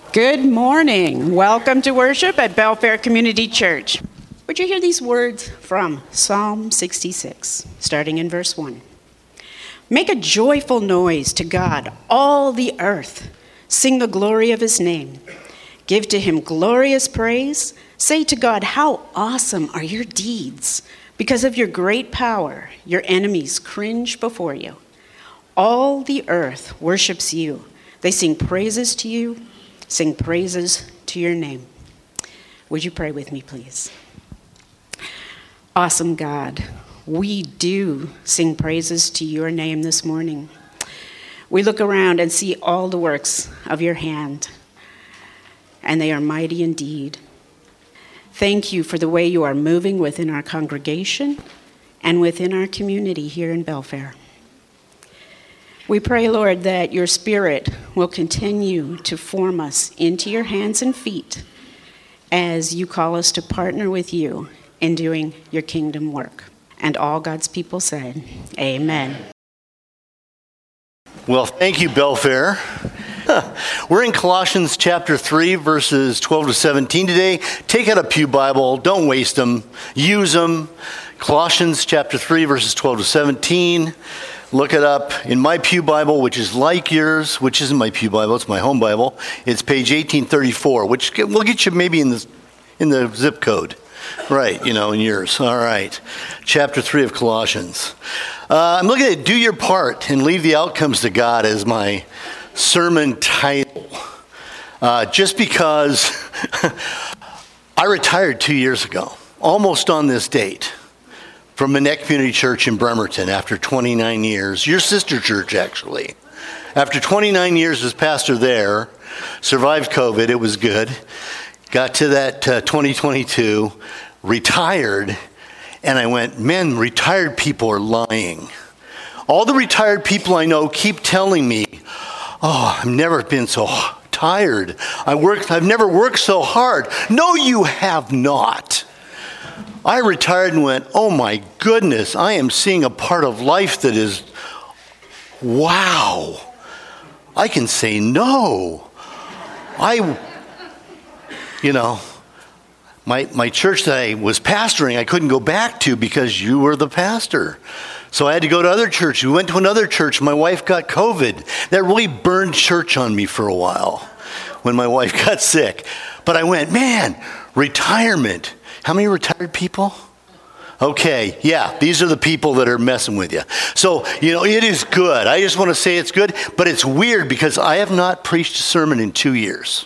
Good morning. Welcome to worship at Belfair Community Church. Would you hear these words from Psalm 66, starting in verse 1? Make a joyful noise to God, all the earth. Sing the glory of his name. Give to him glorious praise. Say to God, how awesome are your deeds. Because of your great power, your enemies cringe before you. All the earth worships you. They sing praises to you. Sing praises to your name. Would you pray with me, please? Awesome God, we do sing praises to your name this morning. We look around and see all the works of your hand, and they are mighty indeed. Thank you for the way you are moving within our congregation and within our community here in Belfair. We pray, Lord, that your Spirit will continue to form us into your hands and feet as you call us to partner with you in doing your kingdom work. And all God's people said, amen. Well, thank you, Belfair. We're in Colossians chapter 3, verses 12 to 17 today. Take out a pew Bible. Don't waste them. Use them. Colossians chapter 3, verses 12 to 17. Look it up in my pew Bible, which is like yours, which isn't my pew Bible, it's my home Bible. It's page 1834, which will get you maybe in the zip code. Right, in yours. All right. Chapter 3 of Colossians. I'm looking at Do Your Part and Leave the Outcomes to God as my sermon title. Just because I retired 2 years ago, almost on this date, from Manette Community Church in Bremerton after 29 years. Your sister church, actually. After 29 years as pastor there, survived COVID, it was good. Got to that 2022, retired, and I went, man, retired people are lying. All the retired people I know keep telling me, oh, I've never been so tired. I've never worked so hard. No, you have not. I retired and went, oh my goodness, I am seeing a part of life that is, wow. I can say no. My church that I was pastoring, I couldn't go back to because you were the pastor. So I had to go to other churches. We went to another church. My wife got COVID. That really burned church on me for a while when my wife got sick. But I went, man, retirement. How many retired people? Okay, yeah, these are the people that are messing with you. So, it is good. I just want to say it's good, but it's weird because I have not preached a sermon in 2 years.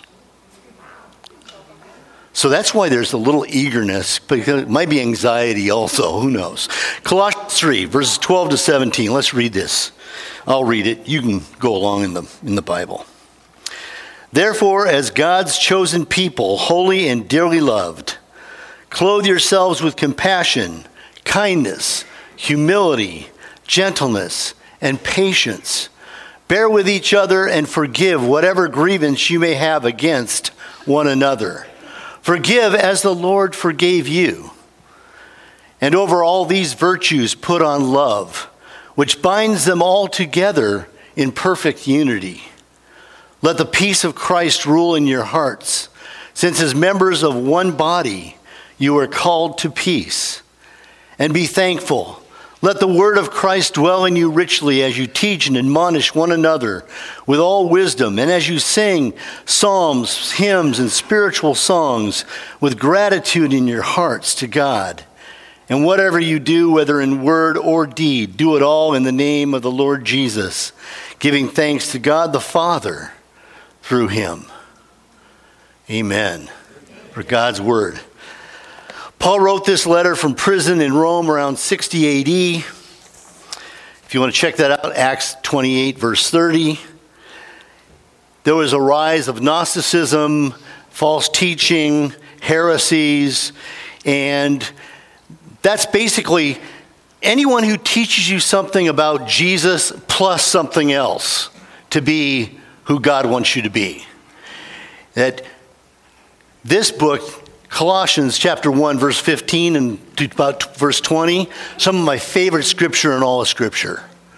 So that's why there's a little eagerness, because it might be anxiety also, who knows. Colossians 3, verses 12 to 17. Let's read this. I'll read it. You can go along in the Bible. Therefore, as God's chosen people, holy and dearly loved, clothe yourselves with compassion, kindness, humility, gentleness, and patience. Bear with each other and forgive whatever grievance you may have against one another. Forgive as the Lord forgave you. And over all these virtues put on love, which binds them all together in perfect unity. Let the peace of Christ rule in your hearts, since as members of one body, you are called to peace. And be thankful. Let the word of Christ dwell in you richly as you teach and admonish one another with all wisdom, and as you sing psalms, hymns, and spiritual songs with gratitude in your hearts to God. And whatever you do, whether in word or deed, do it all in the name of the Lord Jesus, giving thanks to God the Father through him. Amen. For God's word. Paul wrote this letter from prison in Rome around 60 AD. If you want to check that out, Acts 28, verse 30. There was a rise of Gnosticism, false teaching, heresies, and that's basically anyone who teaches you something about Jesus plus something else to be who God wants you to be. That this book, Colossians chapter 1, verse 15 and to about verse 20, some of my favorite scripture in all of Scripture.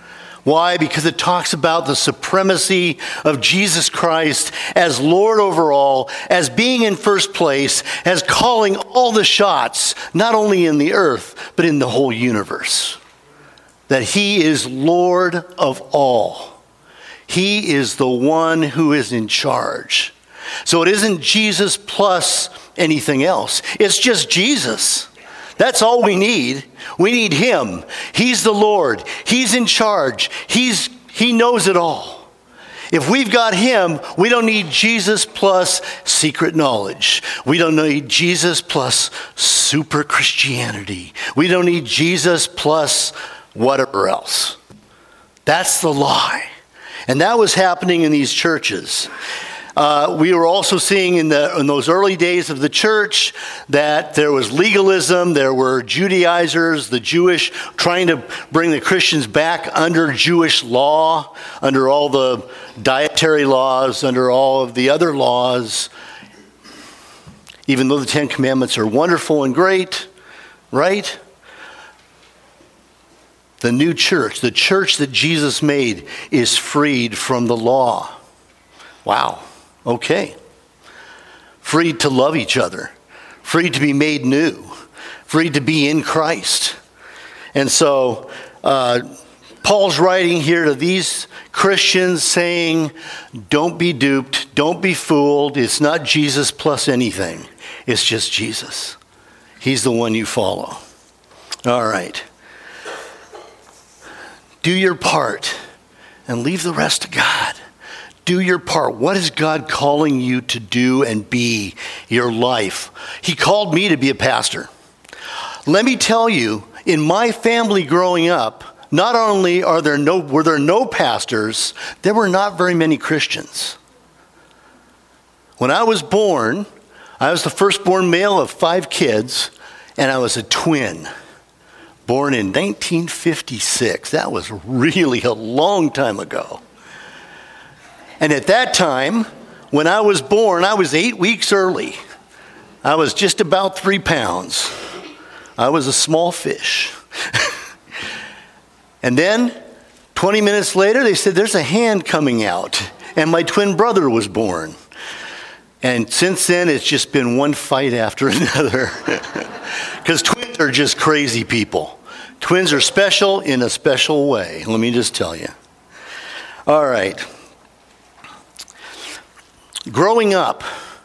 Why? Because it talks about the supremacy of Jesus Christ as Lord over all, as being in first place, as calling all the shots, not only in the earth, but in the whole universe. That he is Lord of all. He is the one who is in charge. So it isn't Jesus plus anything else. It's just Jesus. That's all we need. We need him. He's the Lord. He's in charge. He knows it all. If we've got him, we don't need Jesus plus secret knowledge. We don't need Jesus plus super Christianity. We don't need Jesus plus whatever else. That's the lie. And that was happening in these churches. We were also seeing in those early days of the church that there was legalism. There were Judaizers, the Jewish, trying to bring the Christians back under Jewish law, under all the dietary laws, under all of the other laws. Even though the Ten Commandments are wonderful and great, right? The new church, the church that Jesus made, is freed from the law. Wow. Okay. Free to love each other. Free to be made new. Free to be in Christ. And so Paul's writing here to these Christians saying, don't be duped. Don't be fooled. It's not Jesus plus anything. It's just Jesus. He's the one you follow. All right. Do your part and leave the rest to God. Do your part. What is God calling you to do and be your life? He called me to be a pastor. Let me tell you, in my family growing up, not only were there no pastors, there were not very many Christians. When I was born, I was the firstborn male of 5 kids, and I was a twin. Born in 1956. That was really a long time ago. And at that time, when I was born, I was 8 weeks early. I was just about 3 pounds. I was a small fish. And then, 20 minutes later, they said, there's a hand coming out. And my twin brother was born. And since then, it's just been one fight after another. Because twins are just crazy people. Twins are special in a special way. Let me just tell you. All right. Growing up,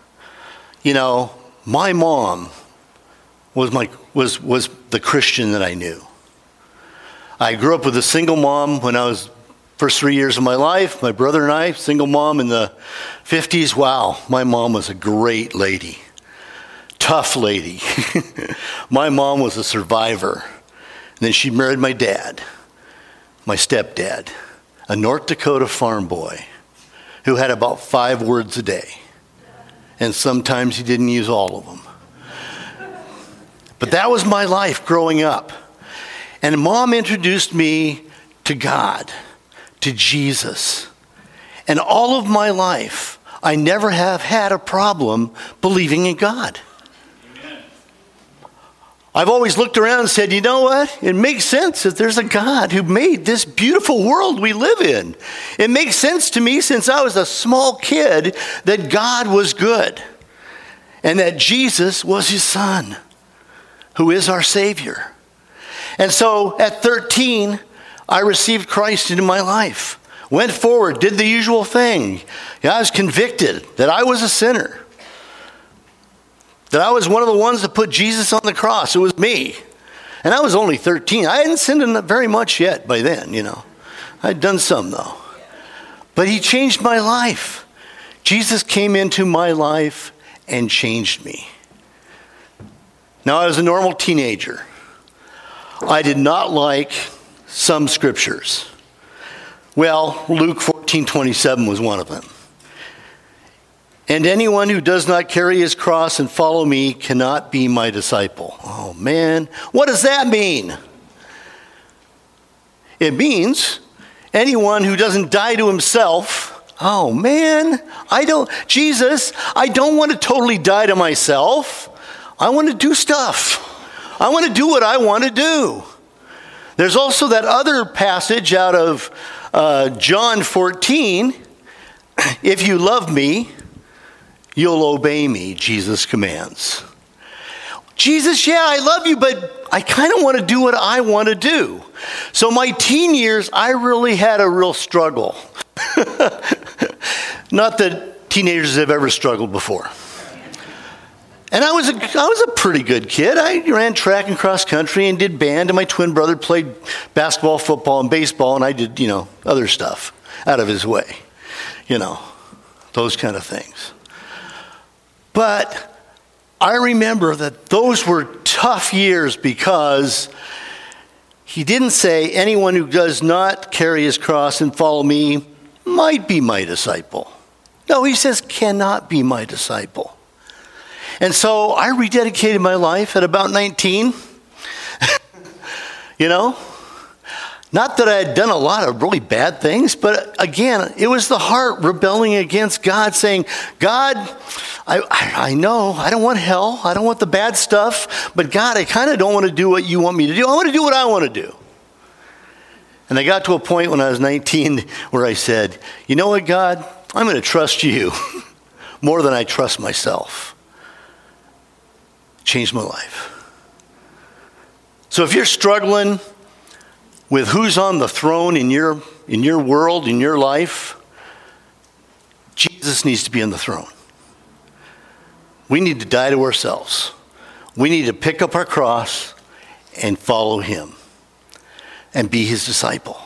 my mom was the Christian that I knew. I grew up with a single mom when I was first 3 years of my life. My brother and I, single mom in the 50s. Wow, my mom was a great lady. Tough lady. My mom was a survivor. And then she married my dad, my stepdad, a North Dakota farm boy who had about 5 words a day. And sometimes he didn't use all of them. But that was my life growing up. And Mom introduced me to God, to Jesus. And all of my life, I never have had a problem believing in God. I've always looked around and said, you know what? It makes sense that there's a God who made this beautiful world we live in. It makes sense to me since I was a small kid that God was good and that Jesus was his son, who is our Savior. And so at 13, I received Christ into my life, went forward, did the usual thing. I was convicted that I was a sinner. That I was one of the ones that put Jesus on the cross. It was me. And I was only 13. I hadn't sinned very much yet by then, I'd done some, though. But he changed my life. Jesus came into my life and changed me. Now, I was a normal teenager. I did not like some scriptures. Well, Luke 14:27 was one of them. And anyone who does not carry his cross and follow me cannot be my disciple. Oh, man. What does that mean? It means anyone who doesn't die to himself. Oh, man. I don't want to totally die to myself. I want to do stuff. I want to do what I want to do. There's also that other passage out of John 14, if you love me, you'll obey me, Jesus commands. Jesus, yeah, I love you, but I kind of want to do what I want to do. So my teen years, I really had a real struggle. Not that teenagers have ever struggled before. And I was a pretty good kid. I ran track and cross country and did band, and my twin brother played basketball, football, and baseball, and I did, other stuff out of his way. Those kind of things. But I remember that those were tough years because he didn't say anyone who does not carry his cross and follow me might be my disciple. No, he says cannot be my disciple. And so I rededicated my life at about 19. Not that I had done a lot of really bad things, but again, it was the heart rebelling against God, saying, God, I know I don't want hell. I don't want the bad stuff. But God, I kind of don't want to do what you want me to do. I want to do what I want to do. And I got to a point when I was 19 where I said, you know what, God? I'm going to trust you more than I trust myself. Changed my life. So if you're struggling with who's on the throne in your world, in your life, Jesus needs to be on the throne. We need to die to ourselves. We need to pick up our cross and follow him and be his disciple.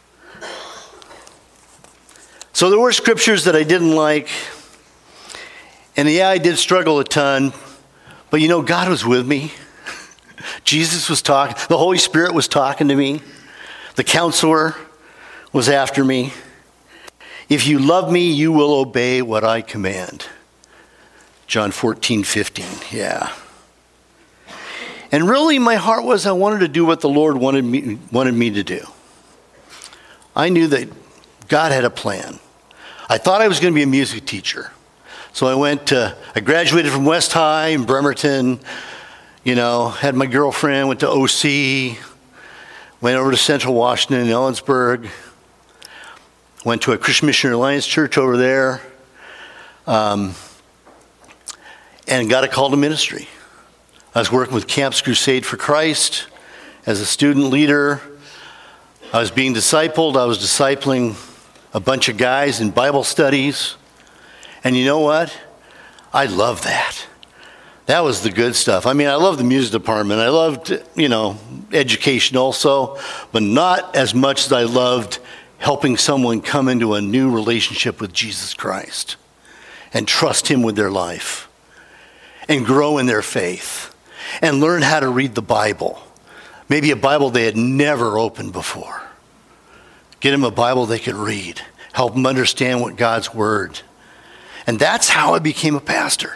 So there were scriptures that I didn't like. And yeah, I did struggle a ton. But God was with me. Jesus was talking. The Holy Spirit was talking to me. The counselor was after me. If you love me, you will obey what I command. John 14:15. Yeah. And really my heart was I wanted to do what the Lord wanted me to do. I knew that God had a plan. I thought I was going to be a music teacher. So I graduated from West High in Bremerton, had my girlfriend, went to OC, went over to Central Washington in Ellensburg, went to a Christian Missionary Alliance church over there, and got a call to ministry. I was working with Campus Crusade for Christ as a student leader. I was being discipled. I was discipling a bunch of guys in Bible studies. And you know what? I love that. That was the good stuff. I loved the music department. I loved, education also, but not as much as I loved helping someone come into a new relationship with Jesus Christ and trust him with their life and grow in their faith and learn how to read the Bible. Maybe a Bible they had never opened before. Get them a Bible they could read. Help them understand what God's word. And that's how I became a pastor.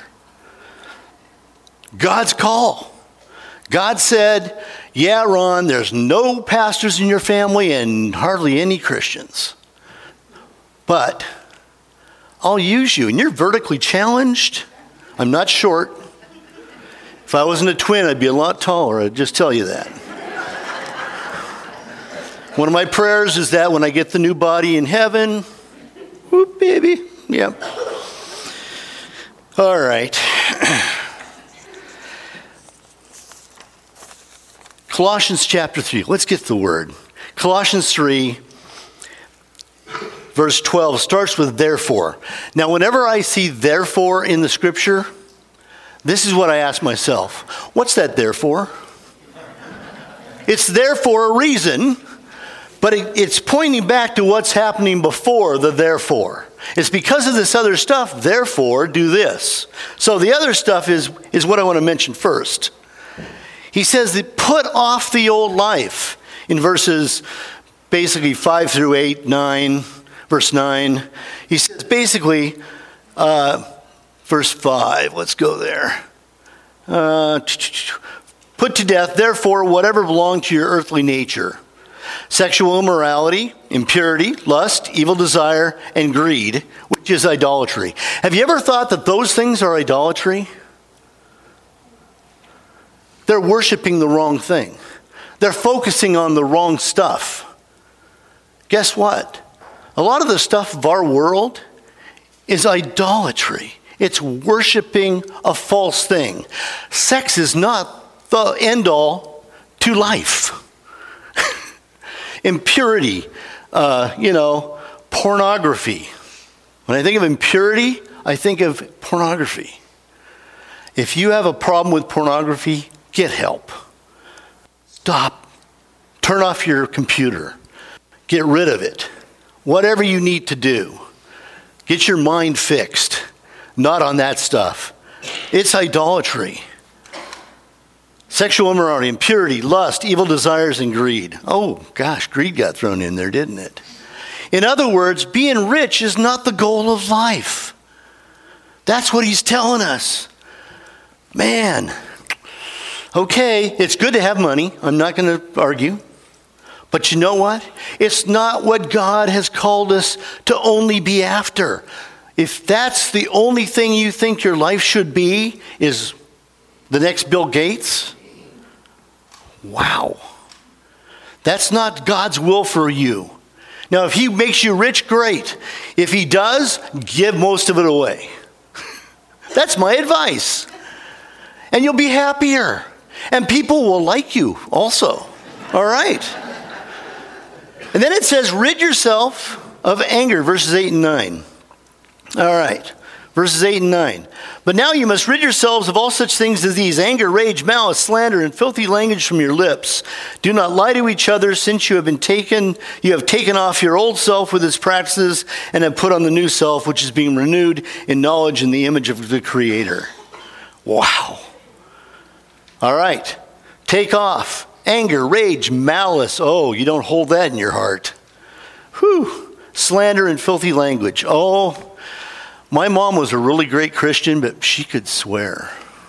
God's call. God said, yeah, Ron, there's no pastors in your family and hardly any Christians. But I'll use you. And you're vertically challenged. I'm not short. If I wasn't a twin, I'd be a lot taller. I'd just tell you that. One of my prayers is that when I get the new body in heaven, whoop, baby, yep. All right. Colossians chapter 3. Let's get the word. Colossians 3, verse 12 starts with therefore. Now, whenever I see therefore in the scripture, this is what I ask myself. What's that therefore? It's there for a reason, but it's pointing back to what's happening before the therefore. It's because of this other stuff, therefore do this. So the other stuff is what I want to mention first. He says that put off the old life in verses basically 5 through 8, 9, verse 9. He says basically, verse 5, let's go there. Put to death, therefore, whatever belonged to your earthly nature. Sexual immorality, impurity, lust, evil desire, and greed, which is idolatry. Have you ever thought that those things are idolatry? They're worshiping the wrong thing. They're focusing on the wrong stuff. guess what? A lot of the stuff of our world is idolatry. It's worshiping a false thing. Sex is not the end all to life. Impurity, pornography. When I think of impurity, I think of pornography. If you have a problem with pornography, get help. Stop. Turn off your computer. Get rid of it. Whatever you need to do. Get your mind fixed. Not on that stuff. It's idolatry. Sexual immorality, impurity, lust, evil desires, and greed. Oh, gosh, greed got thrown in there, didn't it? In other words, being rich is not the goal of life. That's what he's telling us. Man, okay, it's good to have money. I'm not going to argue. But you know what? It's not what God has called us to only be after. If that's the only thing you think your life should be, is the next Bill Gates, wow. That's not God's will for you. Now, if he makes you rich, great. If he does, give most of it away. That's my advice. And you'll be happier. And people will like you also. All right. And then it says, rid yourself of anger, verses 8 and 9. All right, verses 8 and 9. But now you must rid yourselves of all such things as these: anger, rage, malice, slander, and filthy language from your lips. Do not lie to each other, since you have taken off your old self with its practices and have put on the new self, which is being renewed in knowledge in the image of the Creator. Wow. All right, take off anger, rage, malice. Oh, you don't hold that in your heart. Whew. Slander and filthy language. Oh, my mom was a really great Christian, but she could swear.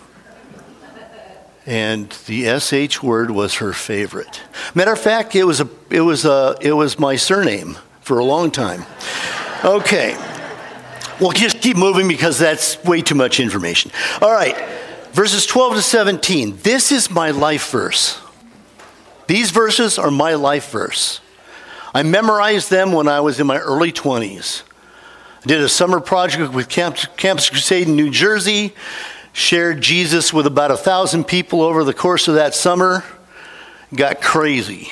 And the SH word was her favorite. Matter of fact, it was my surname for a long time. Okay. Well, just keep moving because that's way too much information. All right. Verses 12 to 17. This is my life verse. These verses are my life verse. I memorized them when I was in my early 20s. I did a summer project with Campus Crusade in New Jersey, shared Jesus with about 1,000 people over the course of that summer. Got crazy.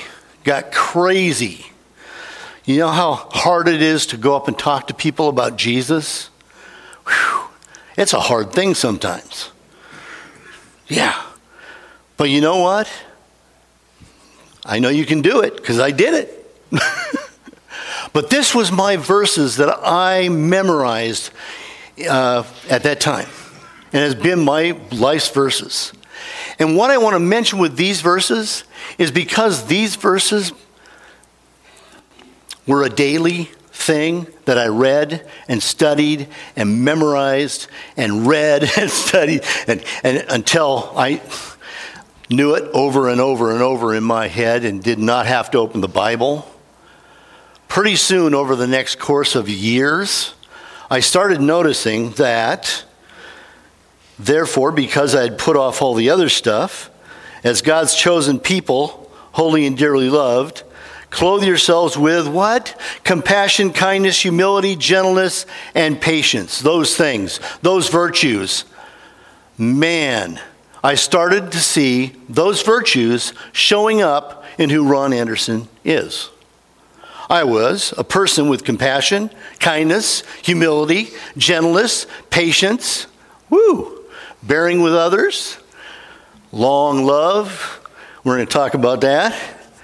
You know how hard it is to go up and talk to people about Jesus? Whew. It's a hard thing sometimes. Yeah. But you know what? I know you can do it because I did it. But this was my verses that I memorized at that time. And has been my life's verses. And what I want to mention with these verses is because these verses were a daily thing that I read and studied and memorized and read and studied and until I knew it over and over and over in my head and did not have to open the Bible. Pretty soon, over the next course of years, I started noticing that, therefore, because I had put off all the other stuff, as God's chosen people, holy and dearly loved, clothe yourselves with what? Compassion, kindness, humility, gentleness, and patience. Those things, those virtues. Man, I started to see those virtues showing up in who Ron Anderson is. I was a person with compassion, kindness, humility, gentleness, patience, bearing with others, long love. We're going to talk about that.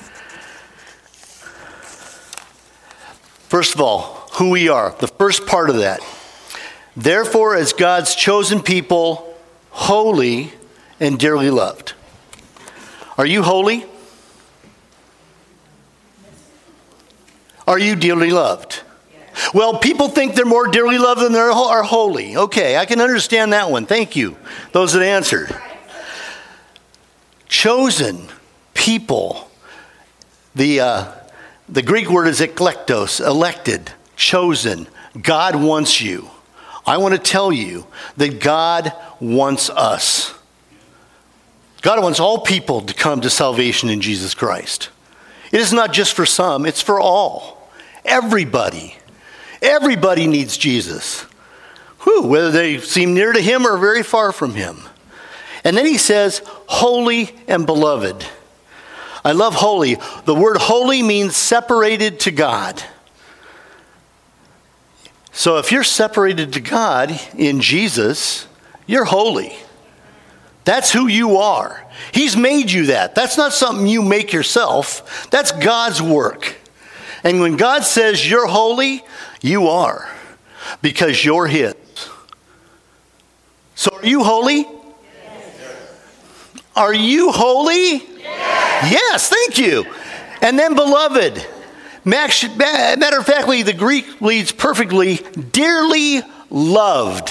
First of all, who we are. The first part of that. Therefore, as God's chosen people, holy and dearly loved. Are you holy? Are you dearly loved? Well, people think they're more dearly loved than they are holy. Okay, I can understand that one. Thank you, those that answered. Chosen people. The Greek word is eklektos, elected, chosen. God wants you. I want to tell you that God wants us. God wants all people to come to salvation in Jesus Christ. It is not just for some, it's for all. everybody. Everybody needs Jesus. Whether they seem near to him or very far from him. And then he says, holy and beloved. I love holy. The word holy means separated to God. So if you're separated to God in Jesus, you're holy. That's who you are. He's made you that. That's not something you make yourself. That's God's work. And when God says you're holy, you are. Because you're his. So are you holy? Yes. Are you holy? Yes. Yes, thank you. And then beloved. Matter of fact, the Greek reads perfectly, dearly loved.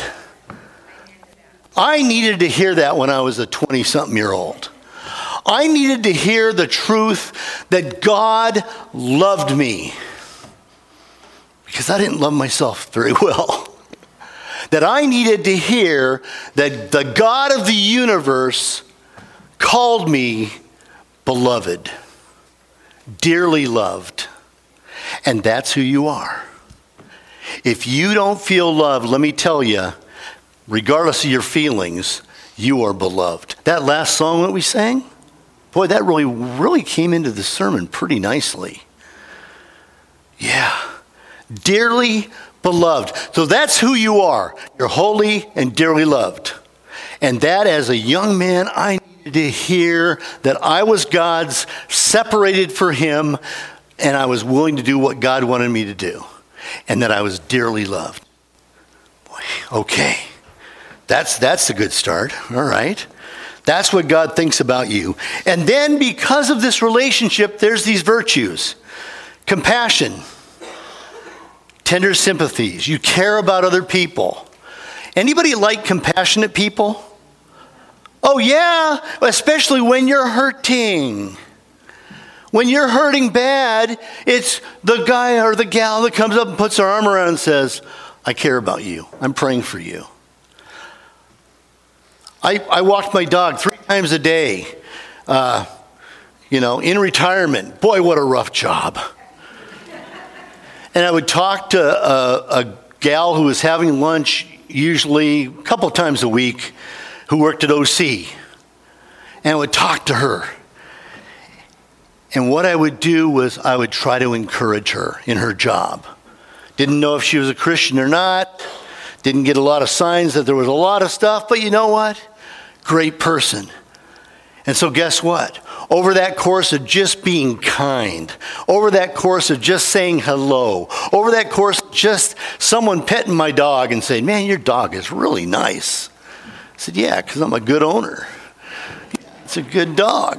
I needed to hear that when I was a 20-something-year-old. I needed to hear the truth that God loved me. Because I didn't love myself very well. That I needed to hear that the God of the universe called me beloved, dearly loved. And that's who you are. If you don't feel loved, let me tell you, regardless of your feelings, you are beloved. That last song that we sang, boy, that really came into the sermon pretty nicely. Yeah. Dearly beloved. So that's who you are. You're holy and dearly loved. And that as a young man, I needed to hear that I was God's, separated for him, and I was willing to do what God wanted me to do. And that I was dearly loved. Boy, okay. That's a good start. All right. That's what God thinks about you. And then because of this relationship, there's these virtues. Compassion. Tender sympathies. You care about other people. Anybody like compassionate people? Oh yeah, especially when you're hurting. When you're hurting bad, it's the guy or the gal that comes up and puts their arm around and says, I care about you. I'm praying for you. I walked my dog 3 times a day, in retirement. Boy, what a rough job. And I would talk to a gal who was having lunch usually a couple times a week who worked at OC. And I would talk to her. And what I would do was I would try to encourage her in her job. Didn't know if she was a Christian or not. Didn't get a lot of signs that there was a lot of stuff. But you know what? Great person. And so guess what? Over that course of just being kind, over that course of just saying hello, over that course of just someone petting my dog and saying, man, your dog is really nice. I said, yeah, because I'm a good owner. It's a good dog.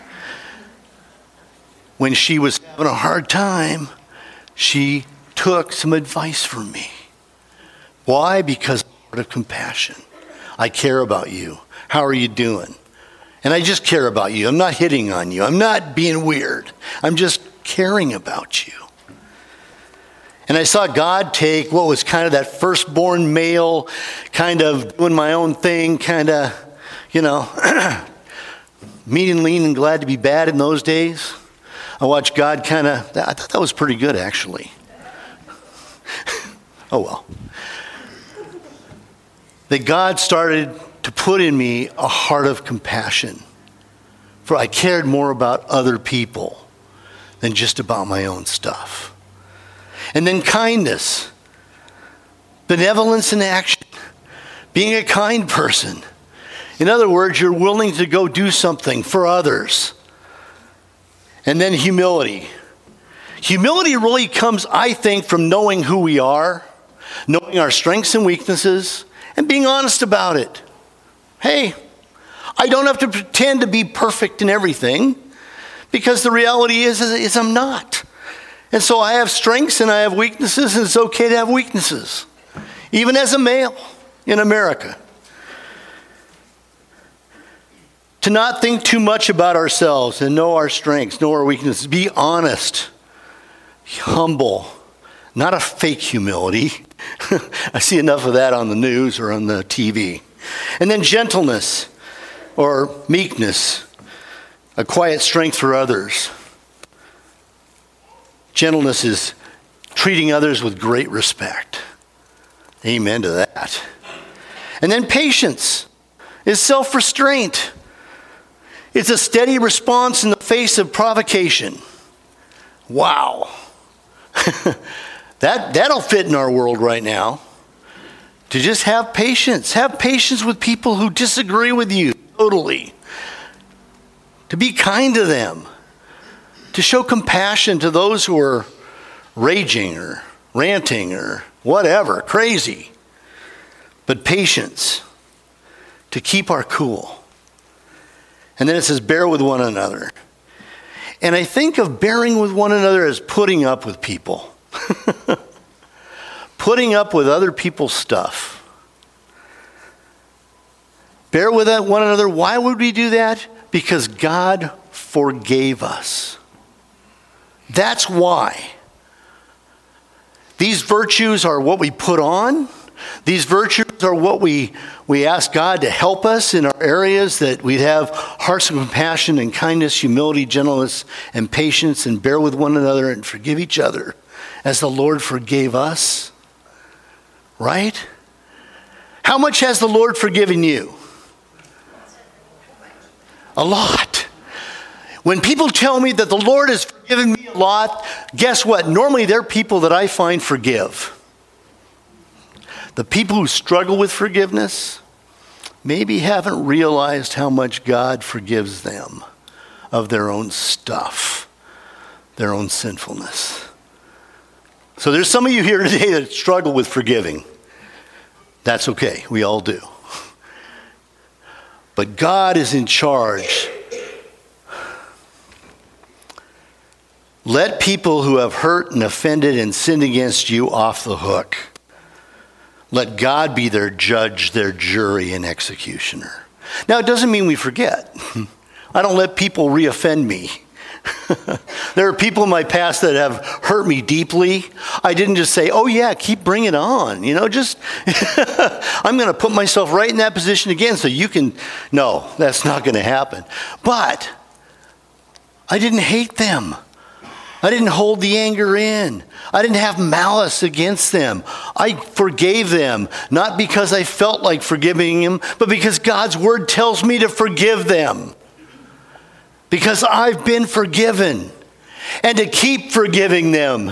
When she was having a hard time, she took some advice from me. Why? Because of compassion. I care about you. How are you doing? And I just care about you. I'm not hitting on you. I'm not being weird. I'm just caring about you. And I saw God take what was kind of that firstborn male, kind of doing my own thing, kind of, mean and lean and glad to be bad in those days. I watched God I thought that was pretty good, actually. Oh, well. That God started to put in me a heart of compassion. For I cared more about other people than just about my own stuff. And then kindness. Benevolence in action. Being a kind person. In other words, you're willing to go do something for others. And then humility. Humility really comes, I think, from knowing who we are, knowing our strengths and weaknesses, and being honest about it. Hey, I don't have to pretend to be perfect in everything, because the reality is I'm not. And so I have strengths and I have weaknesses, and it's okay to have weaknesses, even as a male in America. To not think too much about ourselves and know our strengths, know our weaknesses. Be honest, humble, not a fake humility. I see enough of that on the news or on the TV. And then gentleness or meekness, a quiet strength for others. Gentleness is treating others with great respect. Amen to that. And then patience is self-restraint. It's a steady response in the face of provocation. Wow. That'll fit in our world right now. To just have patience. Have patience with people who disagree with you totally. To be kind to them. To show compassion to those who are raging or ranting or whatever, crazy. But patience. To keep our cool. And then it says, bear with one another. And I think of bearing with one another as putting up with people. Putting up with other people's stuff. Bear with one another. Why would we do that? Because God forgave us. That's why. These virtues are what we put on. These virtues are what we ask God to help us in our areas, that we'd have hearts of compassion and kindness, humility, gentleness, and patience, and bear with one another and forgive each other as the Lord forgave us. Right? How much has the Lord forgiven you? A lot. When people tell me that the Lord has forgiven me a lot, guess what? Normally they're people that I find forgive. The people who struggle with forgiveness maybe haven't realized how much God forgives them of their own stuff, their own sinfulness. So there's some of you here today that struggle with forgiving. That's okay. We all do. But God is in charge. Let people who have hurt and offended and sinned against you off the hook. Let God be their judge, their jury, and executioner. Now, it doesn't mean we forget. I don't let people reoffend me. There are people in my past that have hurt me deeply. I didn't just say, oh yeah, keep bringing it on. Just, I'm going to put myself right in that position again so you can, no, that's not going to happen. But I didn't hate them. I didn't hold the anger in. I didn't have malice against them. I forgave them, not because I felt like forgiving them, but because God's word tells me to forgive them. Because I've been forgiven, and to keep forgiving them.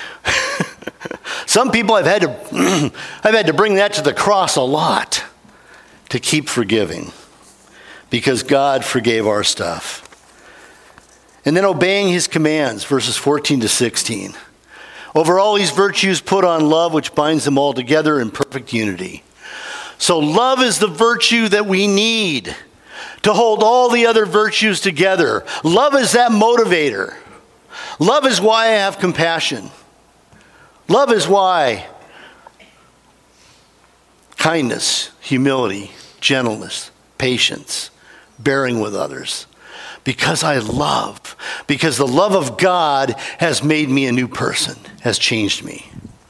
Some people I've had to bring that to the cross a lot to keep forgiving, because God forgave our stuff. And then obeying his commands, verses 14 to 16. Over all these virtues put on love, which binds them all together in perfect unity. So love is the virtue that we need to hold all the other virtues together. Love is that motivator. Love is why I have compassion. Love is why kindness, humility, gentleness, patience, bearing with others. Because I love. Because the love of God has made me a new person, has changed me.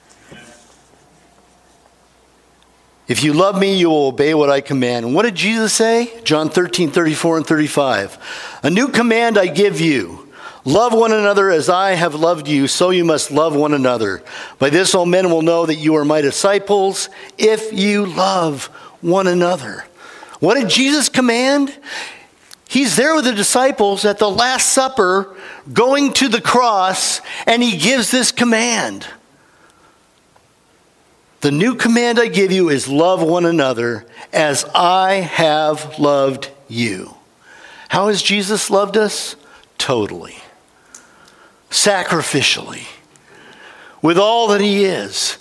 If you love me, you will obey what I command. And what did Jesus say? John 13, 34 and 35. A new command I give you. Love one another as I have loved you, so you must love one another. By this all men will know that you are my disciples, if you love one another. What did Jesus command? He's there with the disciples at the Last Supper, going to the cross, and he gives this command. The new command I give you is love one another as I have loved you. How has Jesus loved us? Totally. Sacrificially. With all that he is.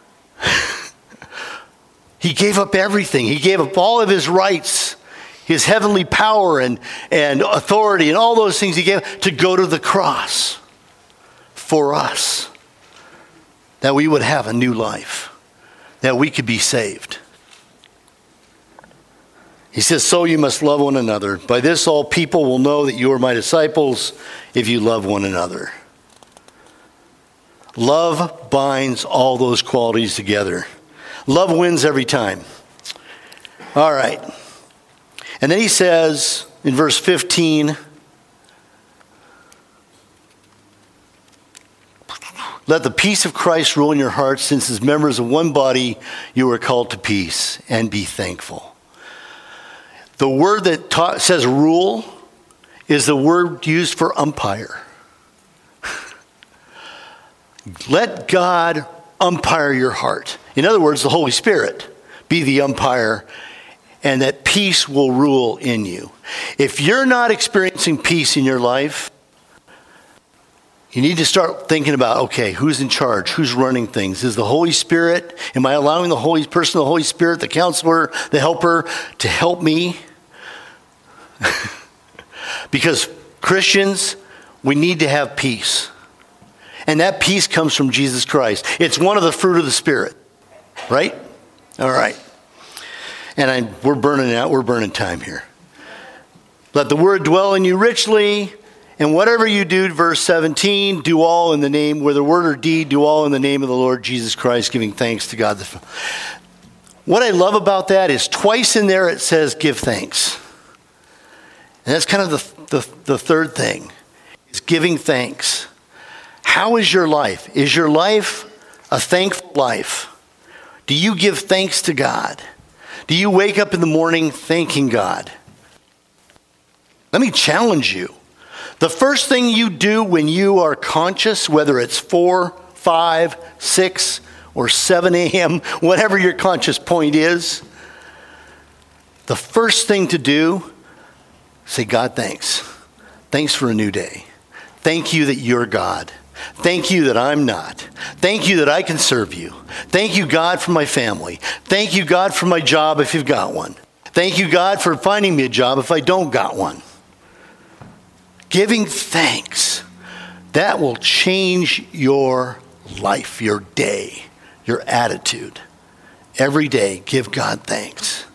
He gave up everything. He gave up all of his rights, his heavenly power and authority and all those things he gave to go to the cross for us. That we would have a new life. That we could be saved. He says, so you must love one another. By this all people will know that you are my disciples if you love one another. Love binds all those qualities together. Love wins every time. All right. And then he says in verse 15, Let the peace of Christ rule in your hearts, since as members of one body you are called to peace, and be thankful. The word that says rule is the word used for umpire. Let God umpire your heart. In other words, the Holy Spirit be the umpire, and that peace will rule in you. If you're not experiencing peace in your life, you need to start thinking about, okay, who's in charge? Who's running things? Is the Holy Spirit? Am I allowing the Holy Spirit, the counselor, the helper, to help me? Because Christians, we need to have peace. And that peace comes from Jesus Christ. It's one of the fruit of the Spirit. Right? All right. And we're burning time here. Let the word dwell in you richly. And whatever you do, verse 17, do all in the name, whether word or deed, do all in the name of the Lord Jesus Christ, giving thanks to God. What I love about that is twice in there it says give thanks. And that's kind of the third thing, is giving thanks. How is your life? Is your life a thankful life? Do you give thanks to God? Do you wake up in the morning thanking God? Let me challenge you. The first thing you do when you are conscious, whether it's 4, 5, 6, or 7 a.m., whatever your conscious point is, the first thing to do, say, God, thanks. Thanks for a new day. Thank you that you're God. Thank you that I'm not. Thank you that I can serve you. Thank you, God, for my family. Thank you, God, for my job if you've got one. Thank you, God, for finding me a job if I don't got one. Giving thanks, that will change your life, your day, your attitude. Every day, give God thanks.